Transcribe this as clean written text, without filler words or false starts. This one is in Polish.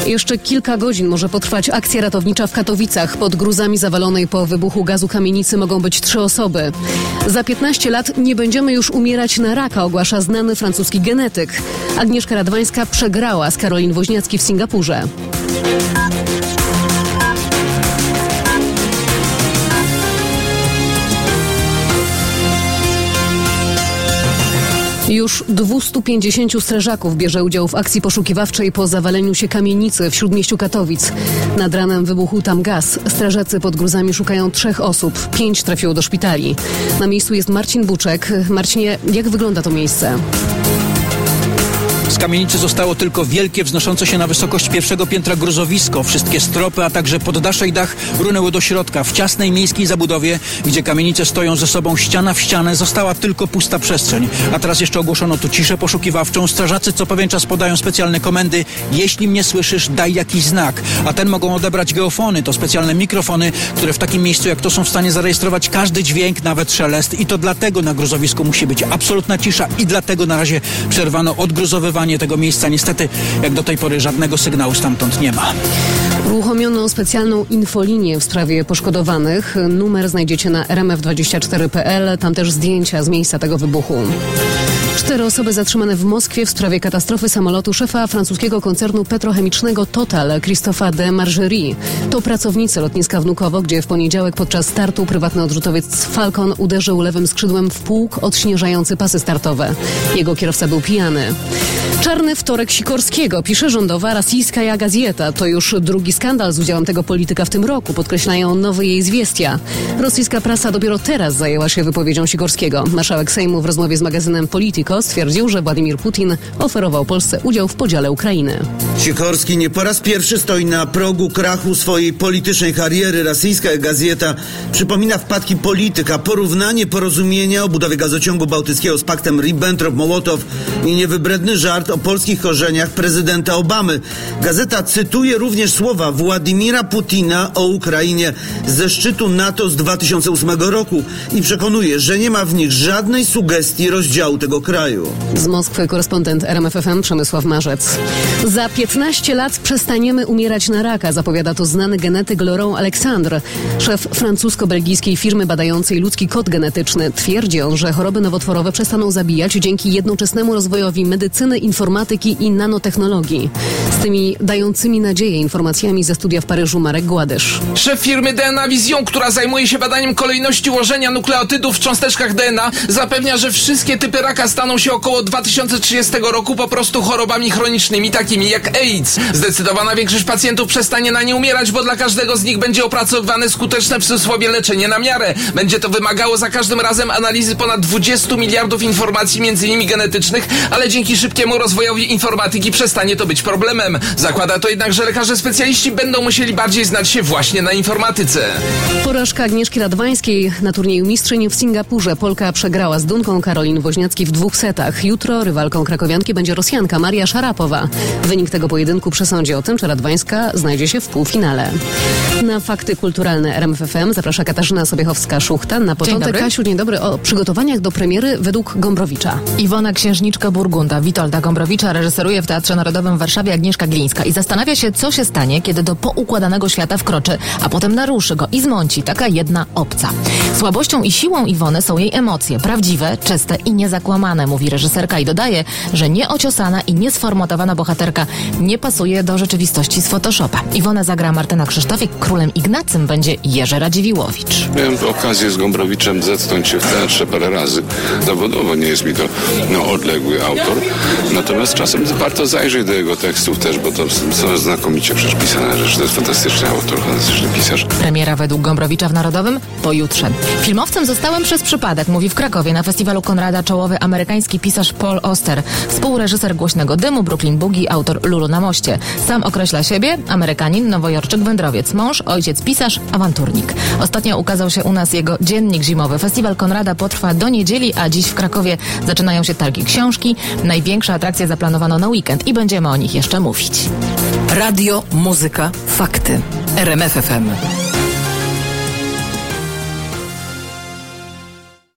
Jeszcze kilka godzin może potrwać akcja ratownicza w Katowicach. Pod gruzami zawalonej po wybuchu gazu kamienicy mogą być 3 osoby. Za 15 lat nie będziemy już umierać na raka, ogłasza znany francuski genetyk. Agnieszka Radwańska przegrała z Karolin Woźniacki w Singapurze. Już 250 strażaków bierze udział w akcji poszukiwawczej po zawaleniu się kamienicy w śródmieściu Katowic. Nad ranem wybuchł tam gaz. Strażacy pod gruzami szukają 3 osób. 5 trafiło do szpitali. Na miejscu jest Marcin Buczek. Marcinie, jak wygląda to miejsce? Z kamienicy zostało tylko wielkie, wznoszące się na wysokość pierwszego piętra gruzowisko. Wszystkie stropy, a także poddasze i dach runęły do środka. W ciasnej miejskiej zabudowie, gdzie kamienice stoją ze sobą ściana w ścianę, została tylko pusta przestrzeń. A teraz jeszcze ogłoszono tu ciszę poszukiwawczą. Strażacy co pewien czas podają specjalne komendy. Jeśli mnie słyszysz, daj jakiś znak. A ten mogą odebrać geofony. To specjalne mikrofony, które w takim miejscu jak to są w stanie zarejestrować każdy dźwięk, nawet szelest. I to dlatego na gruzowisku musi być absolutna cisza i dlatego na razie przerwano odgruzowywanie tego miejsca. Niestety, jak do tej pory żadnego sygnału stamtąd nie ma. Uruchomiono specjalną infolinię w sprawie poszkodowanych. Numer znajdziecie na rmf24.pl. Tam też zdjęcia z miejsca tego wybuchu. 4 osoby zatrzymane w Moskwie w sprawie katastrofy samolotu szefa francuskiego koncernu petrochemicznego Total, Christopha de Margerie. To pracownicy lotniska Wnukowo, gdzie w poniedziałek podczas startu prywatny odrzutowiec Falcon uderzył lewym skrzydłem w pług odśnieżający pasy startowe. Jego kierowca był pijany. Czarny wtorek Sikorskiego, pisze rządowa Rosyjska Gazeta. To już drugi skandal z udziałem tego polityka w tym roku, podkreślają nowe jej zwiestia. Rosyjska prasa dopiero teraz zajęła się wypowiedzią Sikorskiego. Marszałek Sejmu w rozmowie z magazynem Politico stwierdził, że Władimir Putin oferował Polsce udział w podziale Ukrainy. Sikorski nie po raz pierwszy stoi na progu krachu swojej politycznej kariery. Rosyjska Gazeta przypomina wpadki polityka, porównanie porozumienia o budowie gazociągu bałtyckiego z paktem Ribbentrop-Mołotow i niewybredny żart o polskich korzeniach prezydenta Obamy. Gazeta cytuje również słowa Władimira Putina o Ukrainie ze szczytu NATO z 2008 roku i przekonuje, że nie ma w nich żadnej sugestii rozdziału tego kraju. Z Moskwy korespondent RMF FM Przemysław Marzec. Za 15 lat przestaniemy umierać na raka, zapowiada to znany genetyk Laurent Alexandre. Szef francusko-belgijskiej firmy badającej ludzki kod genetyczny. Twierdzi on, że choroby nowotworowe przestaną zabijać dzięki jednoczesnemu rozwojowi medycyny, informatyki i nanotechnologii. Z tymi dającymi nadzieję informacjami ze studia w Paryżu Marek Gładysz. Szef firmy DNA Vision, która zajmuje się badaniem kolejności ułożenia nukleotydów w cząsteczkach DNA, zapewnia, że wszystkie typy raka staną się około 2030 roku po prostu chorobami chronicznymi, takimi jak AIDS. Zdecydowana większość pacjentów przestanie na nie umierać, bo dla każdego z nich będzie opracowywane skuteczne w cudzysłowie leczenie na miarę. Będzie to wymagało za każdym razem analizy ponad 20 miliardów informacji, między innymi genetycznych, ale dzięki szybkiemu rozwojowi informatyki przestanie to być problemem. Zakłada to jednak, że lekarze specjaliści będą musieli bardziej znać się właśnie na informatyce. Porażka Agnieszki Radwańskiej na turnieju mistrzyń w Singapurze. Polka przegrała z Dunką Karolin Woźniacki w 2 setach. Jutro rywalką krakowianki będzie Rosjanka Maria Szarapowa. Wynik tego pojedynku przesądzi o tym, czy Radwańska znajdzie się w półfinale. Na fakty kulturalne RMF FM zaprasza Katarzyna Sobiechowska-Szuchta. Na początek, Kasiu, dzień dobry, o przygotowaniach do premiery według Gombrowicza. Iwona Księżniczka Burgunda, Witolda Gombrowicza reżyseruje w Teatrze Narodowym w Warszawie Agnieszka Glińska i zastanawia się, co się stanie, kiedy do poukładanego świata wkroczy, a potem naruszy go i zmąci taka jedna obca. Słabością i siłą Iwony są jej emocje, prawdziwe, czyste i niezakłamane, mówi reżyserka i dodaje, że nieociosana i niesformatowana bohaterka nie pasuje do rzeczywistości z Photoshopa. Iwonę zagra Martyna Krzysztofik, królem Ignacym będzie Jerzy Radziwiłłowicz. Miałem okazję z Gombrowiczem zetknąć się w teatrze parę razy. Zawodowo nie jest mi to odległy autor. Natomiast czasem warto zajrzeć do jego tekstów też, bo to są znakomicie przecież pisane rzeczy. To jest fantastyczny autor, fantastyczny pisarz. Premiera według Gombrowicza w Narodowym pojutrze. Filmowcem zostałem przez przypadek, mówi w Krakowie na festiwalu Konrada czołowy amerykański pisarz Paul Auster, współreżyser Głośnego Dymu, Brooklyn Boogie, autor Lulu na moście. Sam określa siebie Amerykanin, nowojorczyk, wędrowiec, mąż, ojciec, pisarz, awanturnik. Ostatnio ukazał się u nas jego dziennik zimowy. Festiwal Konrada potrwa do niedzieli, a dziś w Krakowie zaczynają się targi książki. Największe atrakcje zaplanowano na weekend i będziemy o nich jeszcze mówić. Radio, muzyka, fakty. RMF FM.